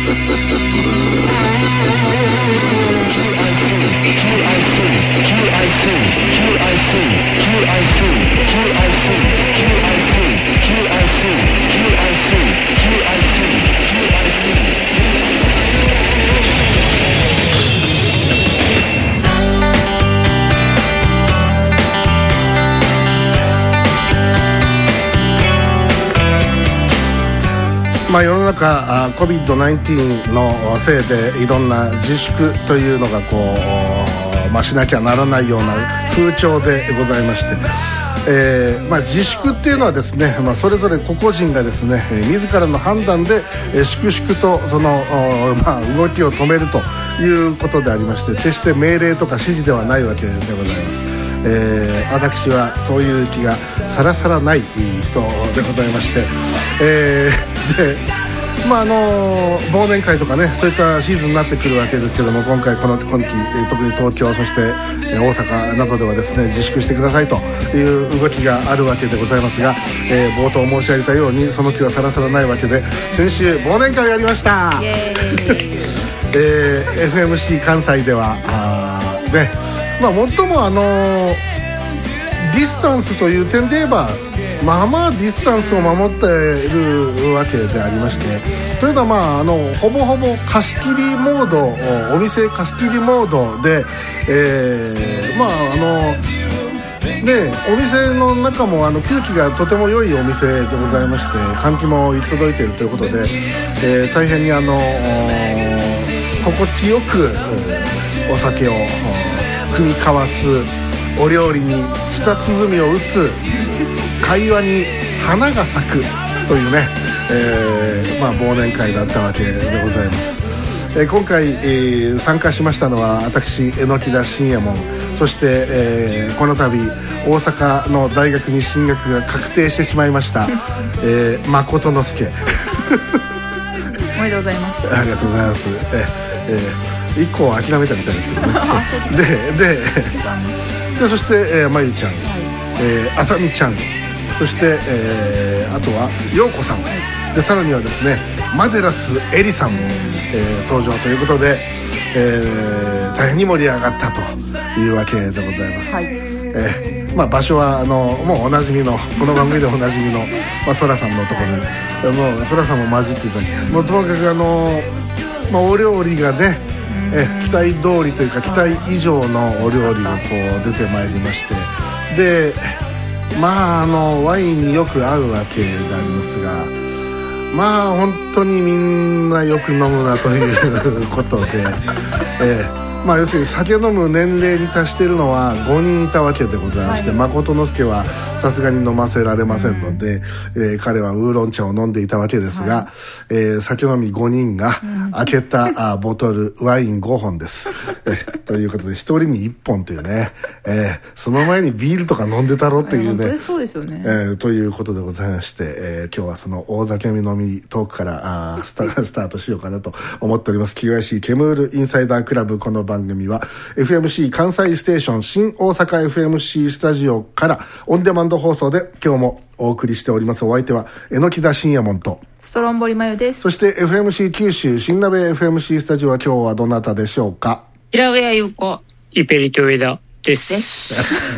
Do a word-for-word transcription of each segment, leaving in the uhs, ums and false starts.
まあ、世の中 コビッドナインティーン のせいでいろんな自粛というのがこう、まあ、しなきゃならないような風潮でございまして、えーまあ、自粛っていうのはですね、まあ、それぞれ個々人がですね自らの判断で粛々とその、まあ、動きを止めるということでありまして、決して命令とか指示ではないわけでございます。えー、私はそういう気がさらさらない人でございまして、えー、でまああの忘年会とかね、そういったシーズンになってくるわけですけども、今回この今期特に東京そして大阪などではですね自粛してくださいという動きがあるわけでございますが、えー、冒頭申し上げたようにその気はさらさらないわけで、先週忘年会をやりました。イエーイ、えー、エフエムシー 関西ではあね、まあ、最もあのー、ディスタンスという点で言えばまあまあディスタンスを守っているわけでありまして、というのは、まあ、あのほぼほぼ貸し切りモード、お店貸し切りモードで、えー、まああのでお店の中もあの空気がとても良いお店でございまして、換気も行き届いているということで、えー、大変にあの心地よくお酒を組み交わす、お料理に舌鼓を打つ、会話に花が咲くというね、えーまあ、忘年会だったわけでございます。えー、今回、えー、参加しましたのは私榎木田信也門、そして、えー、この度大阪の大学に進学が確定してしまいました、えー、誠之助おめでとうございます。 ありがとうございます。えーえー一個は諦めたみたいですけどねでででそして、えー、まゆちゃん、はい、えー、あさみちゃん、そして、えー、あとはようこさん、でさらにはですねマデラスエリさんも、えー、登場ということで、えー、大変に盛り上がったというわけでございます。はい、えーまあ、場所はあのもうおなじみのこの番組でおなじみの、まあ、ソラさんのところにもうソラさんも混じっていただき、もうともかくあの、まあ、お料理がねえ期待通りというか期待以上のお料理がこう出てまいりまして、でまああのワインによく合うわけでありますが、まあ本当にみんなよく飲むなということで、えーまあ、要するに酒飲む年齢に達しているのはごにんいたわけでございまして、はい、誠之助はさすがに飲ませられませんので、うんえー、彼はウーロン茶を飲んでいたわけですが、はいえー、酒飲みごにんが開けた、うん、ボトルワインごほんです、えー、ということでひとりにいっぽんというね、えー、その前にビールとか飲んでたろっていうね、 本当にそうですよね、 えー、ということでございまして、えー、今日はその大酒飲みトークからあ ス, タスタートしようかなと思っております。キューアイシー ケムールインサイダークラブ、この番組は エフエムシー 関西ステーション新大阪 エフエムシー スタジオからオンデマンド放送で今日もお送りしております。お相手は榎木田信也門とストロンボリマヨです。 そして エフエムシー 九州新鍋 エフエムシー スタジオは今日はどなたでしょうか。 平上優子イペリキョ上田です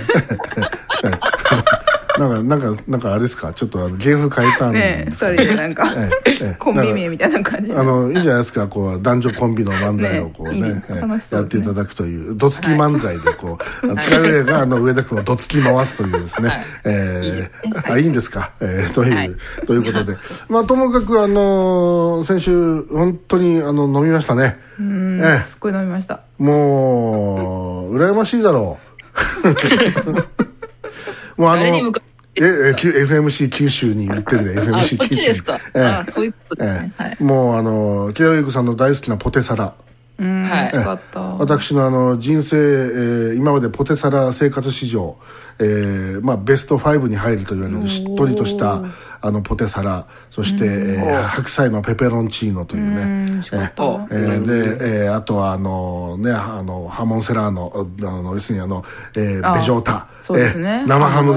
なんかなんかなんかあれですか、ちょっとあの芸風変えたんねえ、それでなんか、ええええ、コンビ名みたいな感じ、 あのいいんじゃないですか、こう男女コンビの漫才をこうね、ねいいねやっていただくというどつき漫才でこう、はい、違う上があの上田君をどつき回すというですね、はいえー、いいあいいんですか、えー、という、はい、ということでまあともかくあのー、先週本当にあの飲みましたね。 うん、ええ、すっごい飲みました。 もう羨ましいだろうもうあのええ エフエムシー 九州に行ってる エフエムシー 九州こっちですか、ええ、あそういうことですね、ええはい、 もうあの木田優子さんの大好きなポテサラ、 うん、美味しかった。 私のあの人生、えー、今までポテサラ生活史上、えーまあ、ベストごに入ると言われるしっとりとしたあのポテサラ、そして、えー、白菜のペペロンチーノというね、 うん美味しかった、えーえー、で、えー、あとはあのねあのハモンセラーノ、あの要するにあの、えー、ベジョータ、 そうですね、 えー、生ハムが、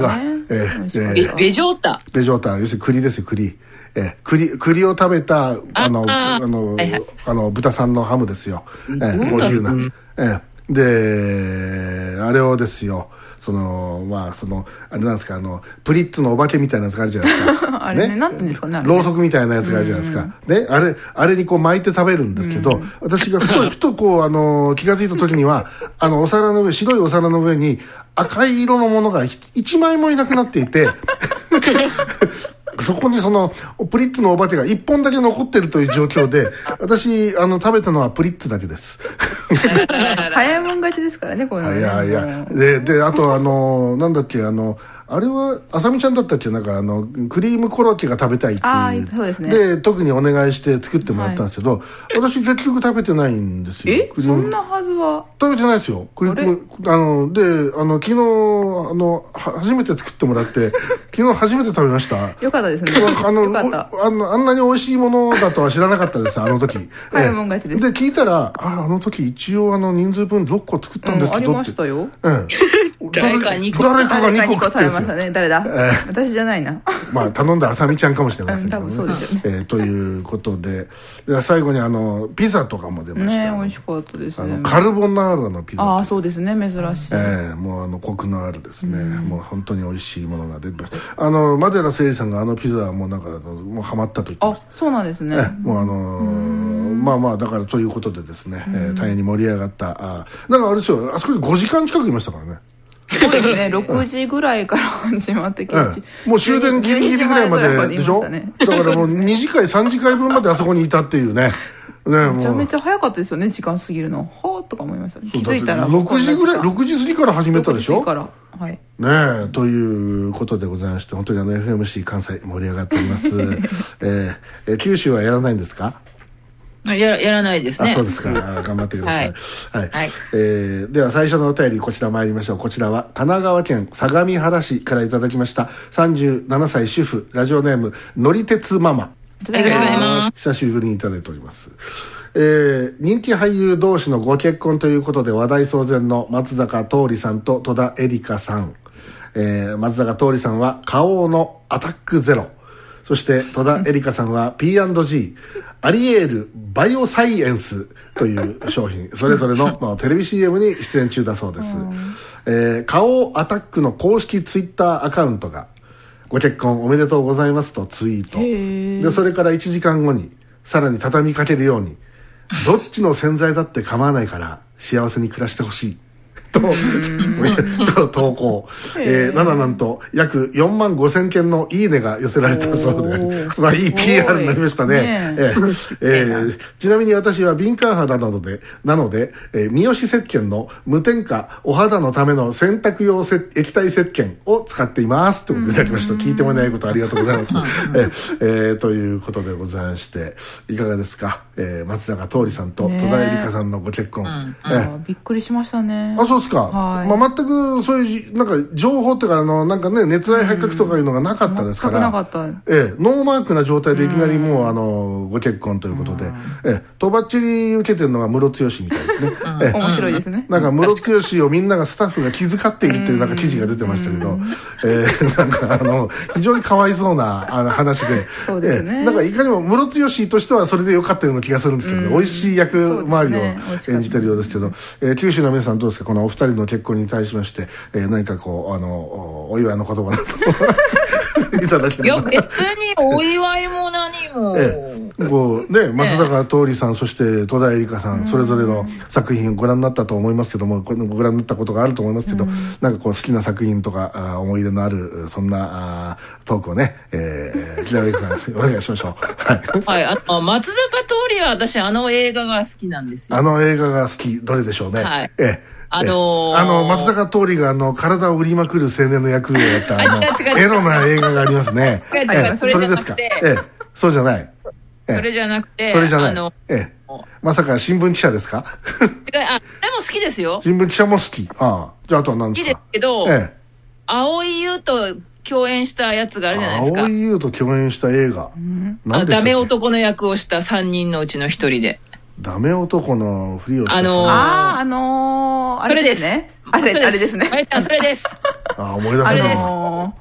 えベベジョータベジョータ、要するに栗ですよ、栗。え栗栗を食べたあのああの、はいはい、あの豚さんのハムですよ、え高級な、えであれをですよ、そのまあそのあれなんですか、あのプリッツのお化けみたいなやつがあるじゃないですかあれね、なんていうんですかね、 ろうそくみたいなやつがあるじゃないですか、ね、あれあれにこう巻いて食べるんですけど、私がふとふとこうあの気が付いた時にはあのお皿の上、白いお皿の上に赤い色のものが一枚もいなくなっていてそこにそのプリッツのお化けが一本だけ残ってるという状況で、私あの食べたのはプリッツだけです早いもん勝ちですからね、このね。 いやいや、でであとあのなんだっけ、あのあれはあさみちゃんだったっけ、なんかあのクリームコロッケが食べたいっていう、 そうですね、 で特にお願いして作ってもらったんですけど、はい、私結局食べてないんですよ。 えそんなはずは食べてないですよ。クリームあのであの昨日あの初めて作ってもらって昨日初めて食べました。 よかったですね。 あのよかった。 あのあんなに美味しいものだとは知らなかったですあの時早いもん勝ちです。 で聞いたら、ああの時一応あの人数分ろっこ作ったんですけど、 うん、ありましたよ、 うん、 誰かにこ誰かがにこ食べましたね。誰だ、えー、私じゃないなまあ頼んだあさみちゃんかもしれませんけどね、 うん、多分そうですよね、 えー、ということで、で最後にあのピザとかも出ましたね。美味しかったですね。 あのカルボナーラのピザ、 ああそうですね、珍しい、 えー、もうあのコクのあるですね、うん、もう本当に美味しいものが出てました。あのマデラ誠司さんがあのピザはもうなんかもうハマったと言ってました。 あ、そうなんですね。 もうあのー、まあまあだからということでですね、えー、大変に盛り上がった。あなんかあれですよ、あそこにごじかん近くいましたからね。 そうですね、ろくじぐらいから始まってきて、 もう終電ギリギリぐらいまででしょ、ね、だからもうにじかいさんじかいぶんまであそこにいたっていうねね、 めちゃめちゃ早かったですよね、時間過ぎるの。はあとか思いました。気づいたらろくじぐらい、ろくじ過ぎから始めたでしょ。 ろくじから、はい。 ねえ、ということでございまして、本当にあの エフエムシー 関西盛り上がっております、えー、九州はやらないんですか。 や, やらないですね。 あ、そうですか。頑張ってください。はい。はい、えー、では最初のお便りこちら参りましょう。こちらは神奈川県相模原市からいただきました。さんじゅうななさい主婦、ラジオネームのりてつママ。 ありがとうございます。 久しぶりにいただいております。えー、人気俳優同士のご結婚ということで話題騒然の松坂桃李さんと戸田恵梨香さん。えー、松坂桃李さんは花王のアタックゼロ。そして戸田恵梨香さんは ピーアンドジー アリエールバイオサイエンスという商品それぞれの、まあ、テレビ シーエム に出演中だそうです。えー、花王アタックの公式ツイッターアカウントがご結婚おめでとうございますとツイートで、それからいちじかんごにさらに畳みかけるようにどっちの洗剤だって構わないから幸せに暮らしてほしいとと投稿、えー、なななんと約よんまんごせんけんのいいねが寄せられたそうで、まあいい ピーアール になりましたね。ねえーえー、ちなみに私は敏感肌なのでなので、えー、三好石鹸の無添加お肌のための洗濯用液体石鹸を使っていますということでいただきました。聞いてもらえないことありがとうございます、えーえー、ということでございまして、いかがですか、えー、松坂桃李さんと戸田恵梨香さんのご結婚、 うんえー、びっくりしましたね。 あ、そうですか。はい、まあ、全くそういうなんか情報っていうかあのなんかね熱愛発覚とかいうのがなかったですから、 全くなかった、 ええ、ノーマークな状態でいきなりもうあのご結婚ということで、ええ、とばっちり受けてるのがムロツヨシみたいですね、 ええ、面白いですね。 なんかムロツヨシをみんながスタッフが気遣っているっていうなんか記事が出てましたけど、ええ、なんかあの非常にかわいそうなあの話で、 そうですね、 ええ、なんかいかにもムロツヨシとしてはそれでよかったような気がするんですけどね、美味しい役回りを演じてるようですけど、ええ、九州の皆さんどうですか、このお二人の結婚に対しまして、えー、何かこうあのお祝いの言葉だといただきます。 いや別にお祝いも何も、 ええ、こうね、松坂桃李さん、そして戸田恵梨香さん、それぞれの作品をご覧になったと思いますけども、ご覧になったことがあると思いますけど、なんかこう好きな作品とかあ思い出のあるそんなあトークをね、えー、木田恵梨香さんお願いしましょう。はい、 はい、あの松坂桃李は私あの映画が好きなんですよ。 あの映画が好き、どれでしょうね。 はい、 ええ、 あのー、 あの松坂桃李があの体を売りまくる青年の役をやったあのエロな映画がありますね。 違う違う、それですか。ええ、そうじゃない。 ええ、それじゃなくて、 それじゃない。 あのええ、まさか新聞記者ですか。 違う、あ、でも好きですよ。 新聞記者も好き。ああ、じゃああとは何ですか。 好きですけど、ええ、蒼井優と共演したやつがあるじゃないですか。 蒼井優と共演した映画。 うん、あ、ダメ男の役をしたさんにんのうちのひとりで。 ダメ男のふりをした。 あのー、あー、あのー、あれですね。あれ、あれですね。 それです。 あ、思い出せない。 あのー、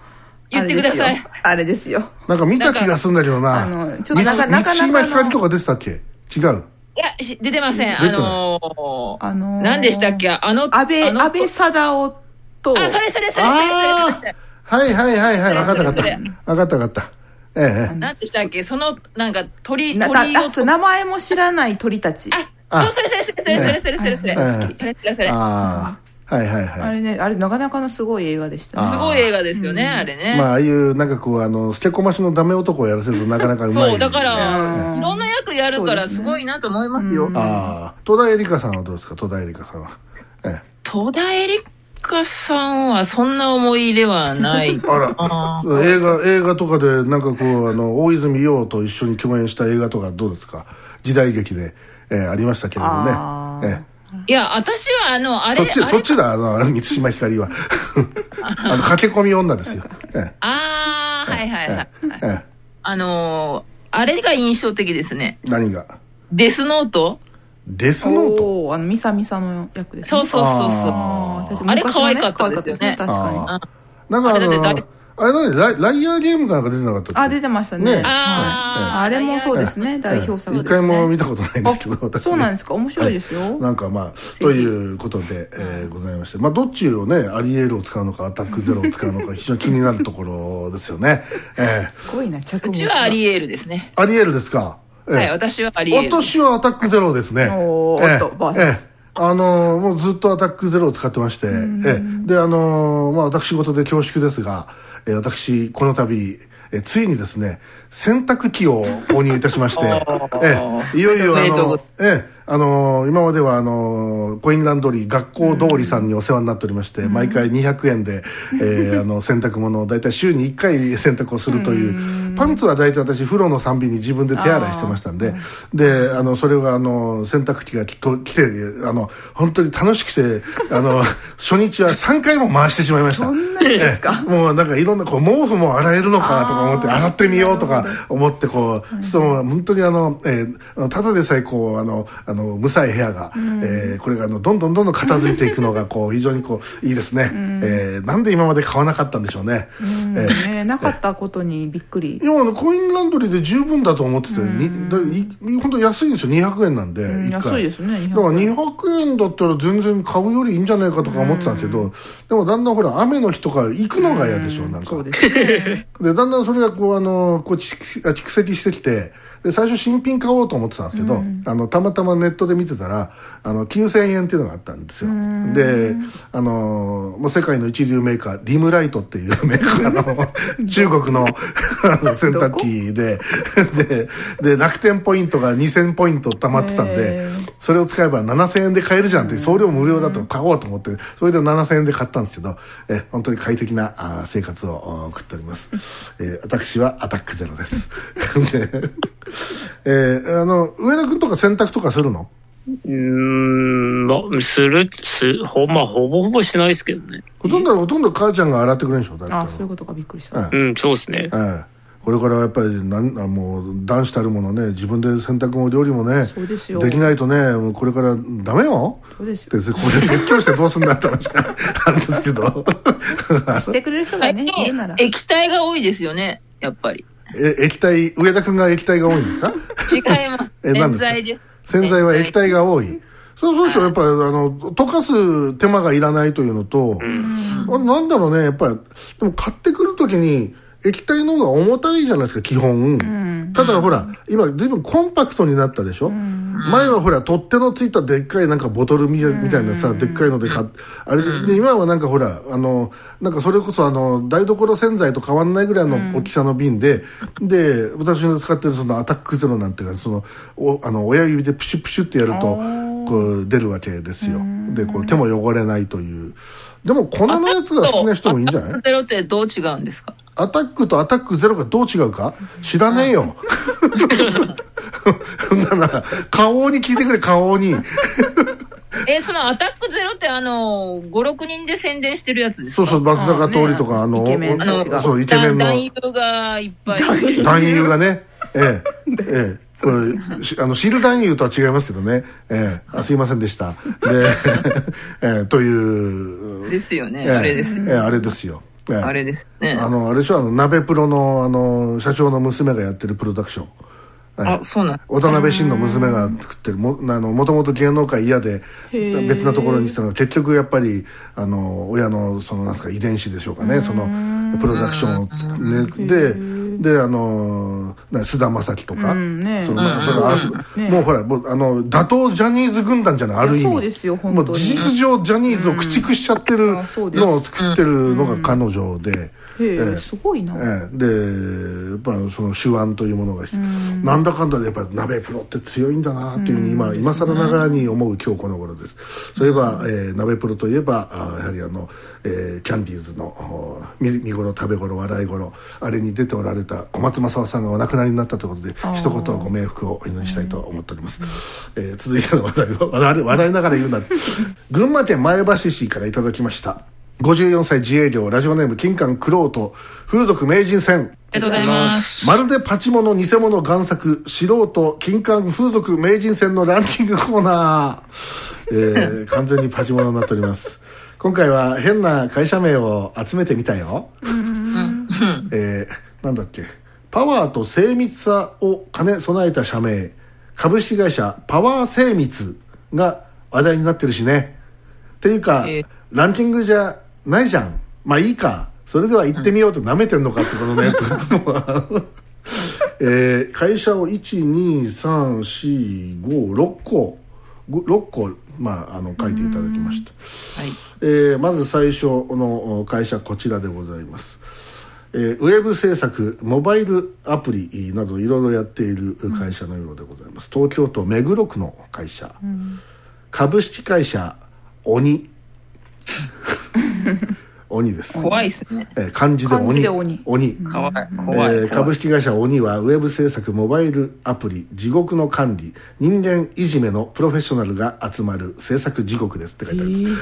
言ってください。 あれですよ。 なんか見た気がするんだけどな。 あのちょっとなかなか満島ひかりとか出てたっけ？違う。 いや、出てません。あのー、 あのー、 何でしたっけ？あの、 安倍、安倍貞夫と。 あ、それそれそれそれそれそれ。 はいはいはいはい、分かった分かった。分かった分かった。ええ。 何でしたっけ？その、なんか鳥、 鳥を。あ、名前も知らない鳥たち。 あ、そう、それそれそれそれそれそれそれそれ。好き。それそれそれ。 ああ。はいはいはい。 あれね、あれなかなかのすごい映画でした。 すごい映画ですよね、あれね。 まあ、ああいうなんかこう、あの、捨てこましのダメ男をやらせるとなかなかうまい。 そう、だから、いろんな役やるからすごいなと思いますよ。 ああ。戸田恵梨香さんはどうですか、戸田恵梨香さんは。 戸田恵梨香さんはそんな思い入れはない。 あら、映画、映画とかでなんかこう、あの、大泉洋と一緒に共演した映画とかどうですか？時代劇で、えー、ありましたけれどね。えーいや、私はあの、あれ、 そっち、そっちだ、あの、満島ひかりは。あの、駆け込み女ですよ。 ああ、はいはいはい。あの、あれが印象的ですね。 何が？ デスノート？ デスノート？ あの、ミサミサの役ですね。 そうそうそうそう。あれ可愛かったですよね。 確かに。 なんかあの、あれ何ライライアーゲームかなんか出てなかったっけ？ あ、出てましたね。 ああれもそうですね、代表作ですね。 一回も見たことないんですけど、私。 そうなんですか、面白いですよ。 なんかまあ、ということでございまして、まあ、どっちをね、アリエールを使うのか、アタックゼロを使うのか、非常に気になるところですよね。 すごいな、着目。 うちはアリエールですね。 アリエールですか？ はい、私はアリエール。 私はアタックゼロですね。 おーっと、バース。 あのもうずっとアタックゼロを使ってまして、えで、あのまあ、私事で恐縮ですが、え私、この度、えついにですね、洗濯機を購入いたしまして、えいよいよ、あの、えあの今までは、あのコインランドリー学校通りさんにお世話になっておりまして、毎回にひゃくえんで、えー、あの洗濯物をだいたい週にいっかい洗濯をするという、パンツはだいたい私風呂のさんびに自分で手洗いしてましたんで、で、あのそれがあの洗濯機がきと来て、あの本当に楽しくて、あの初日はさんかいも回してしまいました。 そんなにですか？ もうなんかいろんなこう毛布も洗えるのかとか思って、洗ってみようとか思ってこう、その本当にあの、えー、ただでさえこうあのあの無さい部屋が、うん、えー、これがあのどんどんどんどん片付いていくのがこう非常にこういいですね、うん、えー、なんで今まで買わなかったんでしょうね、 うん、えー、ね、なかったことにびっくり。 今のコインランドリーで十分だと思ってて、うん、本当安いんですよ。にひゃくえんなんで、うん、 安いですね。 だからにひゃくえんだったら全然買うよりいいんじゃないかとか思ってたんですけど、うん、でもだんだんほら雨の日とか行くのが嫌でしょ、うん、なんかそうですね。でだんだんそれがこうあのこう蓄積してきて、で最初新品買おうと思ってたんですけど、うん、あのたまたまネットで見てたらあのきゅうせんえんっていうのがあったんですよ。であのもう世界の一流メーカーリムライトっていうメーカーの中国の洗濯機ででで楽天ポイントがにせんポイント貯まってたんで、それを使えばななせんえんで買えるじゃんって、送料無料だと買おうと思って、それでななせんえんで買ったんですけど、え本当に快適なあ生活を送っております。えー、私はアタックゼロですでえー、あの上田君とか洗濯とかするの？ うーん、まあ、するすほまあほぼほぼしないですけどね。 ほとんどほとんど母ちゃんが洗ってくれるんでしょ？だってああ、そういうことか、びっくりした。 うん、そうですね。 えーこれからやっぱりなんあもう男子たるものね、自分で洗濯も料理もね、そうですよ、できないとね、もうこれからダメよ。そうですよ。でここで説教してどうすんだって話なんですけどしてくれる人がね、いるなら。 液体が多いですよね、やっぱり。 え液体、上田君が液体が多いんですか？ 違います。え洗剤です。 洗剤は液体が多い。そうそうそう、やっぱりあの溶かす手間がいらないというのと、うん、あなんだろうね、やっぱりでも買ってくるときに液体の方が重たいじゃないですか、基本、うん、ただほら今随分コンパクトになったでしょ、うん、前はほら取っ手のついたでっかいなんかボトルみたいなさ、うん、でっかいので買っあれで、今はなんかほらあのなんかそれこそあの台所洗剤と変わんないぐらいの大きさの瓶で、うん、で私の使ってるそのアタックゼロなんていうか、そのおあの親指でプシュプシュってやるとこう出るわけですよ。でこう手も汚れないという。でも粉のやつが好きな人もいいんじゃない？ アタックゼロってどう違うんですか？ アタックとアタックゼロがどう違うか知らねえよ。なんだ顔に聞いてくれ、顔に。 えー、そのアタックゼロってあのご、ろくにんで宣伝してるやつですか？ そうそう、松坂桃李とか、あの、イケメンたちが。そう、イケメンの。 男優がいっぱい。 男優がね。ええ。ええ。これあのシール男優とは違いますけどね、えー、あすいませんでしたで、えー、というですよね、えー、あれですよ、 えー、あれですよ、 ね、 あれですね。 あのあれでしょ、あの鍋プロのあの社長の娘がやってるプロダクション。 あ、そうなん。 渡辺晋の娘が作ってる も, あのもともと芸能界嫌で別なところにしてたのが結局やっぱりあの親のそのなんすか遺伝子でしょうかね、そのプロダクションをつ、ね、でであの菅田将暉とか、うんね、そのまあそれあ、ね、もうほらもうあの打倒ジャニーズ軍団じゃない、ある意味そうですよ、本当にもう事実上ジャニーズを駆逐しちゃってるのを作ってるのが彼女で。 へえ、すごいな、 ええ、でやっぱその手腕というものがなんだかんだでやっぱ鍋プロって強いんだなというふうに今今更ながらに思う今日この頃です。そういえば、えー、鍋プロといえばあやはりあの、えー、キャンディーズの見, 見頃食べ頃笑い頃あれに出ておられた小松政夫さんがお亡くなりになったということで一言ご冥福をお祈りしたいと思っております。えー、続いての話題を笑, 笑いながら言うな群馬県前橋市からいただきました。ごじゅうよんさい自営業ラジオネーム金柑クロート風俗名人戦。 ありがとうございます。 まるでパチモノ偽物贋作素人金柑風俗名人戦のランキングコーナー、えー、完全にパチモノになっております。今回は変な会社名を集めてみたよ。えー、なんだっけ、パワーと精密さを兼ね備えた社名株式会社パワー精密が話題になってるしね。っていうか、えー、ランキングじゃないじゃん。まあいいか、それでは行ってみようと舐めてんのかってこのねえー、会社をいちにさんしごろっころっこ、まあ、あの書いていただきました。はい、えー、まず最初の会社こちらでございます。えー、ウェブ制作モバイルアプリなどいろいろやっている会社のようでございます。東京都目黒区の会社、うん、株式会社鬼鬼です。 怖いですね、 えー、漢字で鬼、漢字で鬼、鬼、 怖い怖い、 えー、株式会社鬼はウェブ制作モバイルアプリ地獄の管理人間いじめのプロフェッショナルが集まる制作地獄ですって書いてあります。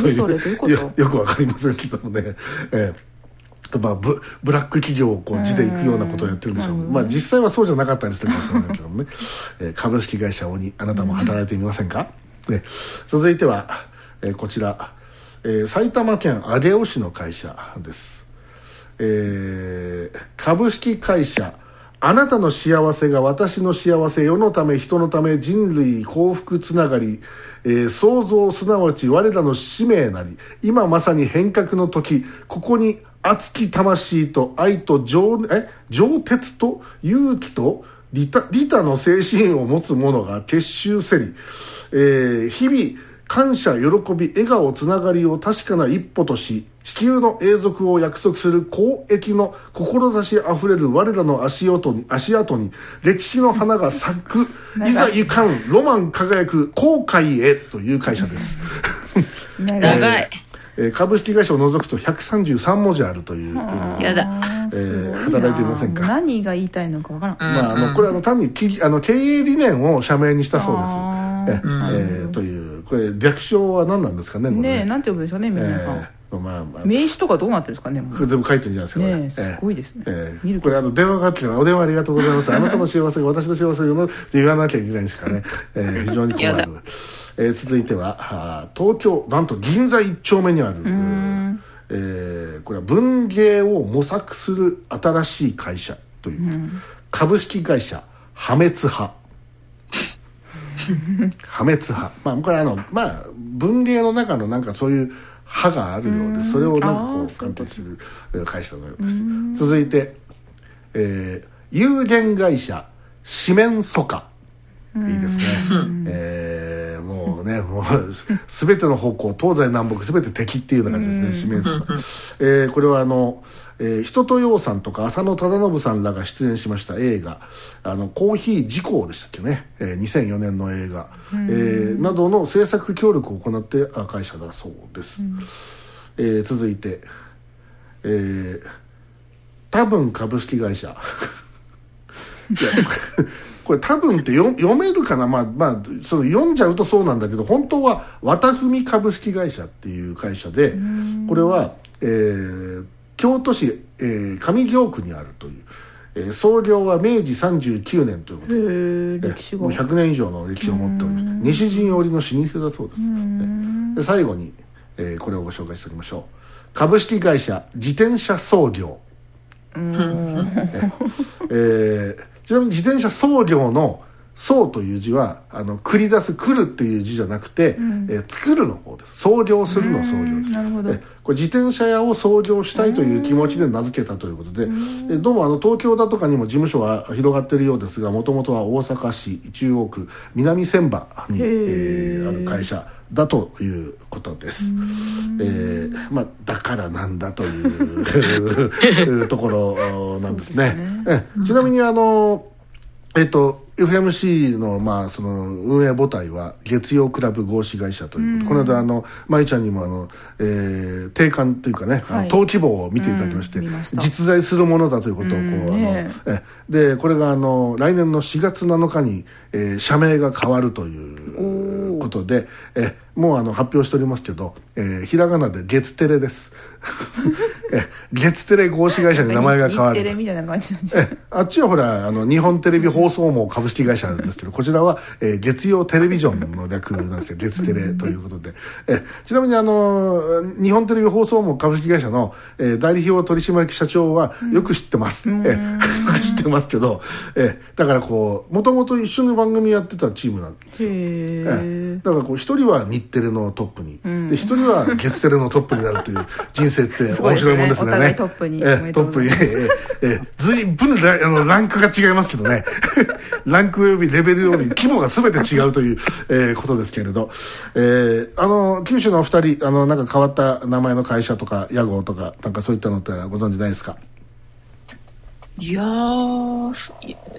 えー、それどういうことよ, よくわかりませんけどもね、えーまあ、ブ, ブラック企業をこう字でいくようなことをやってるんでしょう。まあ実際はそうじゃなかったりするかもしれないけどもね、えー、株式会社鬼、あなたも働いてみませんか、ね、続いては、えー、こちら、えー、埼玉県上尾市の会社です。えー、株式会社あなたの幸せが私の幸せ、世のため人のため人類幸福つながり、えー、創造すなわち我らの使命なり、今まさに変革の時、ここに熱き魂と愛と 情, え情鉄と勇気と利他、利他の精神を持つ者が結集せり、えー、日々感謝、喜び、笑顔、つながりを確かな一歩とし、地球の永続を約束する公益の志あふれる我らの足音に、足跡に歴史の花が咲くいざゆかんロマン輝く航海へという会社です長い、 えー、株式会社を除くとひゃくさんじゅうさんもじあるという、 やだ、 えー、働いていませんか。 何が言いたいのかわからん、 まあ、あのこれはあの単にきあの経営理念を社名にしたそうです。ええー、というこれ略称は何なんですかね。 ねえ、なんて呼ぶんでしょうね皆さん、えーまあまあ、名刺とかどうなってるんですかね。もう全部書いてるんじゃないですかね。 ね、すごいですね、 えー、見るこれあの電話があってお電話ありがとうございますあなたの幸せが私の幸せよって言わなきゃいけないんですかね、えー、非常に困る、えー、続いては東京なんと銀座一丁目にある、えー、これは文芸を模索する新しい会社という株式会社破滅派破滅派、まあこれあのまあ文芸の中のなんかそういう派があるようで、それをなんかこう関係する会社のようです。続いて、えー、有限会社四面楚歌、いいですね、えー、もうねもう全ての方向東西南北全て敵っていうような感じですね四面楚歌、えー、これはあのえー、人とようさんとか浅野忠信さんらが出演しました映画あのコーヒー事故でしたっけね、えー、にせんよねんの映画、えー、などの制作協力を行って会社だそうです、えー、続いて、えー、多分株式会社いやこれ多分ってよ読めるかな、まあまあその読んじゃうとそうなんだけど本当は綿文株式会社っていう会社で、これは、えー京都市、えー、上京区にあるという、えー、創業はめいじさんじゅうきゅうねんということで、え歴史がもうひゃくねん以上の歴史を持っております。西陣織の老舗だそうです。で最後に、えー、これをご紹介しておきましょう。 株式会社自転車操業。 うんえー、ちなみに自転車操業の操という字はあの繰り出す来るっていう字じゃなくて、うんえー、作るの方です。創業するの創業です。 なるほど。 えこれ自転車屋を創業したいという気持ちで名付けたということで、えどうもあの東京だとかにも事務所は広がっているようですが、もともとは大阪市中央区南千葉に、えー、ある会社だということです。えーまあ、だからなんだというところなんですね。ですねえちなみにあのえっとエフエムシー の, まあその運営母体は月曜クラブ合資会社ということ、うん、この間あの舞ちゃんにもあの、えー、定款というかね、はい、登記簿を見ていただきまして、うん、実在するものだということをこう、うんね、あのえでこれがあの来年のしがつなのかに、えー、社名が変わるということでえもうあの発表しておりますけど、えー、ひらがなで月テレですえ月テレ合資会社に名前が変わる。 日テレみたいな感じなんじゃない。 えあっちはほらあの日本テレビ放送網株式会社ですけど、こちらは、えー、月曜テレビジョンの略なんですよ。月テレということでえちなみにあの日本テレビ放送網株式会社の、えー、代理表取締役社長はよく知ってます、うん、えよく知ってますけど、えだからこうもともと一緒に番組やってたチームなんですよ。へえだからこう一人は日テレのトップに、うん、で一人は月テレのトップになるという人生って面白いもんですね。 お互いトップにえトップにええずいぶんラあのランクが違いますけどねランク及びレベル及び規模が全て違うという、えー、ことですけれど、えー、あの九州のお二人あのなんか変わった名前の会社とか屋号とかなんかそういったのってご存知ないですか？ いやー す,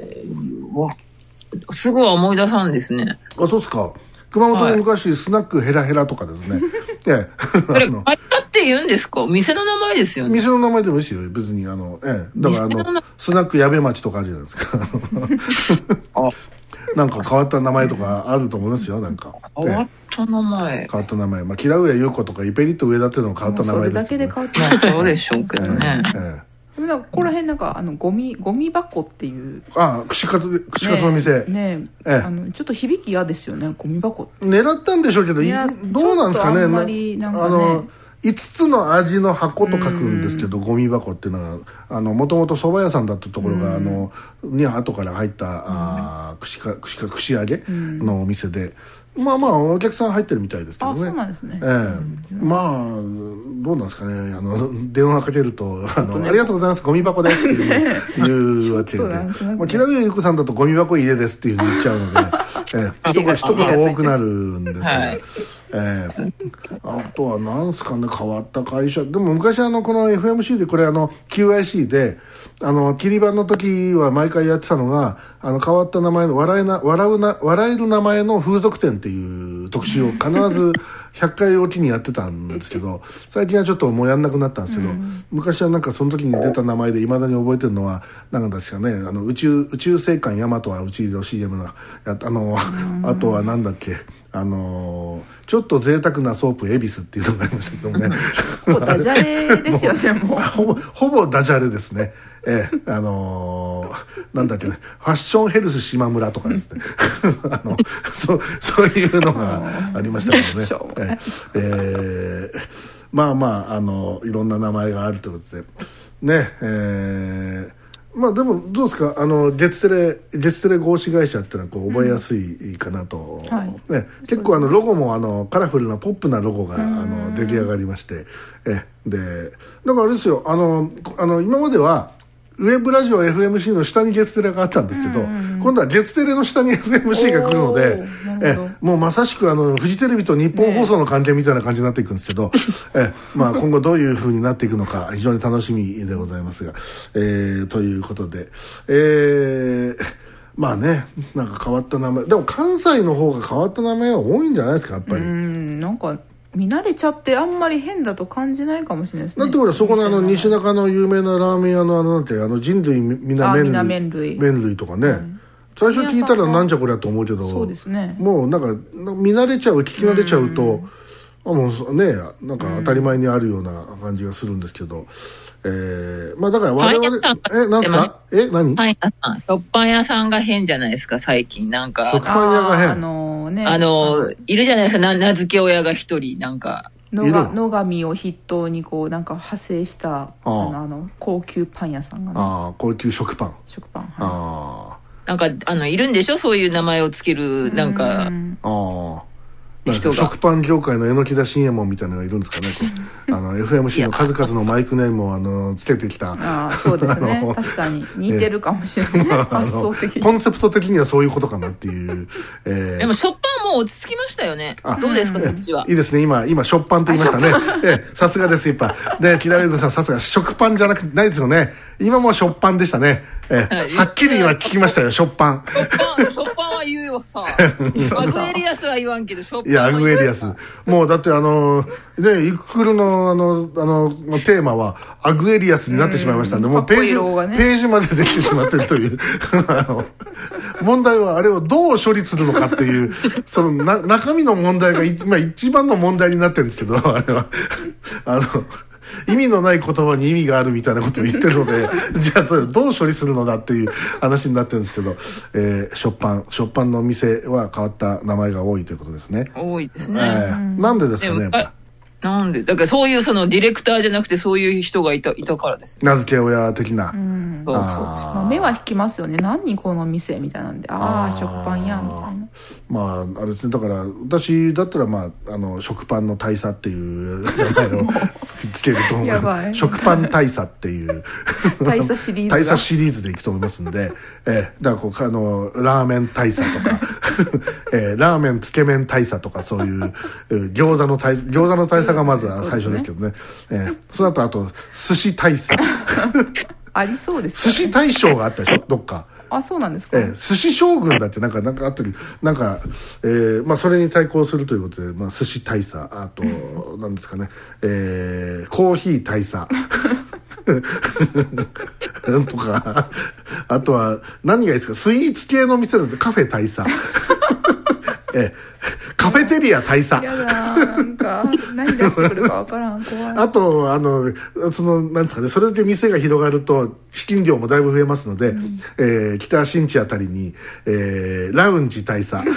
すぐは思い出さんですね。 あそうですか。熊本に昔、はい、スナックヘラヘラとかですねええそれ会社って言うんですか？店の名前ですよね。 店の名前でもいいですよ別にあの、ええ、だからあのスナック矢部町とかあるじゃないですかあなんか変わった名前とかあると思いますよ。なんか変わった名前、 変わった名前、まあ、木田上優子とかイペリット上田っていうのも変わった名前ですけど、ね、 それだけで変わってますまあそうでしょうけどね、ええええなんかここら辺なんかあのゴミゴミ箱っていうああ串カツ串カツの店ねねえ、ええ、あのちょっと響き嫌ですよねゴミ箱って狙ったんでしょうけどどうなんですかね。 あんまりなんかねあのいつつの味の箱と書くんですけど、ゴミ箱っていうのはもともと蕎麦屋さんだったところがあのに後から入ったあ串か串か串揚げのお店で、まあまあお客さん入ってるみたいですけどね。 あそうなんですね、 ええうん、まあどうなんですかね。あの電話かけるとあの、ね、ありがとうございますゴミ箱ですっていう言うわけでまあ、木田上優子さんだとゴミ箱入れですっていうふうに言っちゃうので、ええ、一言一言多くなるんですが、はいえー、あとはなんすかね変わった会社でも昔あのこの エフエムシー でこれあの キューアイシー であの切り板の時は毎回やってたのがあの変わった名前の笑えな笑うな笑える名前の風俗店っていう特集を必ずひゃっかいおきにやってたんですけど最近はちょっともうやんなくなったんですけど、うん、昔はなんかその時に出た名前でいまだに覚えてるのは何ですかね。あの宇宙宇宙戦艦ヤマトはうちの シーエム がやあの、うん、あとはなんだっけあのー、ちょっと贅沢なソープ恵比寿っていうのがありましたけどもねほぼダジャレですよねもうほぼほぼダジャレですね。ええ、あのー、なんだっけねファッションヘルス島村とかですねあの そ, そういうのがありましたけどねええー、まあまああのいろんな名前があるということでねえーまあでもどうですかあの月テレ月テレ合資会社っていうのはこう覚えやすいかなと、うんはいね、結構あのロゴもあのカラフルなポップなロゴがあの出来上がりましてえでだからあれですよあのあの今まではウェブラジオ エフエムシー の下に月テレがあったんですけど、今度は月テレの下に エフエムシー が来るのでえもうまさしくあのフジテレビと日本放送の関係みたいな感じになっていくんですけど、ねえまあ、今後どういう風になっていくのか非常に楽しみでございますが、えー、ということで、えー、まあねなんか変わった名前でも関西の方が変わった名前は多いんじゃないですかやっぱり。 うんなんか見慣れちゃってあんまり変だと感じないかもしれないですね。 だってほらそこのあの西中の有名なラーメン屋のあのなんてあの人類皆麺類麺類麺類とかね、うん、最初聞いたらなんじゃこりゃと思うけどそうですねもうなんか見慣れちゃう聞き慣れちゃうと、うん、あもうねなんか当たり前にあるような感じがするんですけど、えー、まあだから我々えなんすかえ何食パン屋さんが変じゃないですか最近なんか食パン屋が変あのー、ねあのー、いるじゃないですかな名付け親が一人なんか野が野上を筆頭にこうなんか派生したあのあの高級パン屋さんがね。 ああ、高級食パン。 食パン。はい、 ああ。 なんかあのいるんでしょ、そういう名前をつけるなんか。 ああ。人が食パン業界の榎田信右衛門みたいなのがいるんですかね。こうあの エフエムシー の数々のマイクネームをあのつけてきた。 ああ、そうですね。確かに似てるかもしれない、ね。発想的に。 コンセプト的にはそういうことかなっていう。えー、 でも食パンもう落ち着きましたよね。どうですか、こっちは。 いいですね。今今食パンと言いましたね。さすがです。やっぱね、木田優子さんさすが食パンじゃなくてないですよね。今も食パンでしたね。えー、はっきり今聞きましたよ。食パン。 食パン食パンは言うよさ。アグエリアスは言わんけど食パンいやアグエリアス。もうだってあのね、イククルのあのあのテーマはアグエリアスになってしまいましたんで、もうページ、ね、ページまでできてしまってるというあの問題はあれをどう処理するのかっていうそのな中身の問題が今一番の問題になってるんですけど、あれはあの意味のない言葉に意味があるみたいなことを言ってるのでじゃあどう処理するのだっていう話になってるんですけど、えー、食パン食パンの店は変わった名前が多いということですね。 多いですね、 えー、なんでですかね。 なんでだからそういうそのディレクターじゃなくてそういう人がいたいたからですよ、 名付け親的な。 うん、そうそうそう、まあ、目は引きますよね。何この店みたいなんで、ああ食パンやみたいな。 まああれですね、だから私だったら、まあ、あの食パンの大佐っていう名前をつけると思う。やばい。食パン大佐っていう大佐シリーズ大佐シリーズでいくと思いますんで、えー、だからこうあのラーメン大佐とか、えー、ラーメンつけ麺大佐とかそういう、えー、餃子の大餃子の大佐がまずは最初ですけどね。そ, ね、えー、その後あと寿司大佐ありそうですね。寿司大将があったでしょ、どっか。 あ、そうなんですか。 えー、寿司将軍だってなんかなんかあったり、なんか、えー、まあそれに対抗するということで、まあ寿司大佐、あとなんですかね、えー、コーヒー大佐とか、あとは何がいいですか、スイーツ系の店だってカフェ大佐えー、カフェテリア大佐。 やだ、なんか何出してくるかわからん、怖い。 あとあのそのなんですかね、それだけ店が広がると資金量もだいぶ増えますので、うん、えー、北新地あたりに、えー、ラウンジ大佐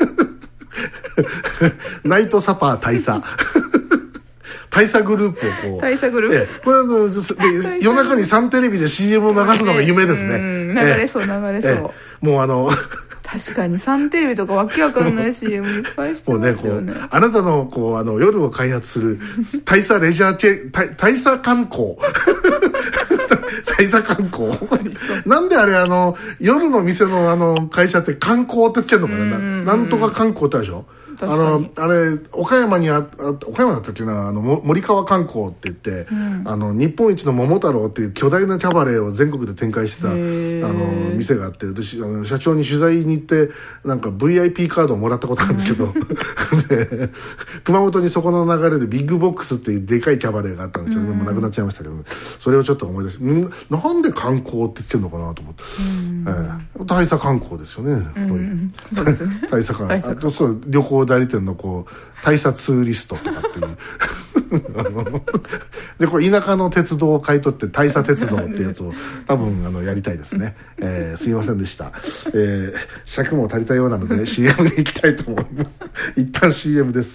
ナイトサパー大佐大佐グループをこう大佐グループ、えー、これあの夜中にサンテレビで シーエム を流すのが夢ですね。 うん、流れそう、えー、流れそう、えー、もうあの確かにサンテレビとかわけわかんない シーエム いっぱいしてますよね。 もうね、こうあなたのこうあの夜を開発する大佐レジャーチェ大大佐観光大佐観光なんであれあの夜の店のあの会社って観光ってつけるのかね。 な, なんとか観光ってあるでしょ。あのあれ岡山にあ岡山だったっけな、あの森川観光って言って、うん、あの日本一の桃太郎っていう巨大なキャバレーを全国で展開してたあの店があって、私あの社長に取材に行ってなんか ブイアイピー カードをもらったことあるんですけどで熊本にそこの流れでビッグボックスっていうでかいキャバレーがあったんですけど、うん、もうなくなっちゃいましたけど、ね、それをちょっと思い出して、なんで観光ってつけるのかなと思って、うんえー、大佐観光ですよね、うん、そうですね大佐観光、あとそう旅行代理店のこう大佐ツーリストとかっていうあのでこれ田舎の鉄道を買い取って大佐鉄道ってやつを多分あのやりたいですね、えー、すいませんでした、えー、尺も足りたようなので シーエム でいきたいと思います一旦 シーエム です。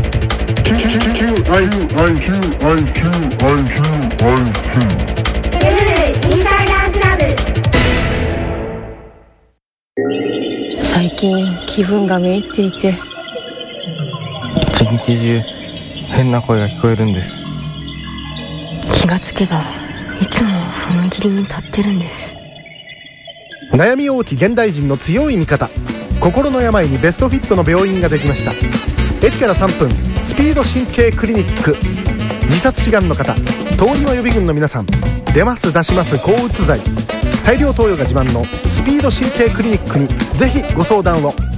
最近気分がめいっていて一日中変な声が聞こえるんです。 気がつけばいつも踏切に立ってるんです。 悩み多き現代人の強い味方、心の病にベストフィットの病院ができました。駅からさんぷん、スピード神経クリニック。自殺志願の方、通り魔予備軍の皆さん、出ます出します抗うつ剤、大量投与が自慢のスピード神経クリニックにぜひご相談を。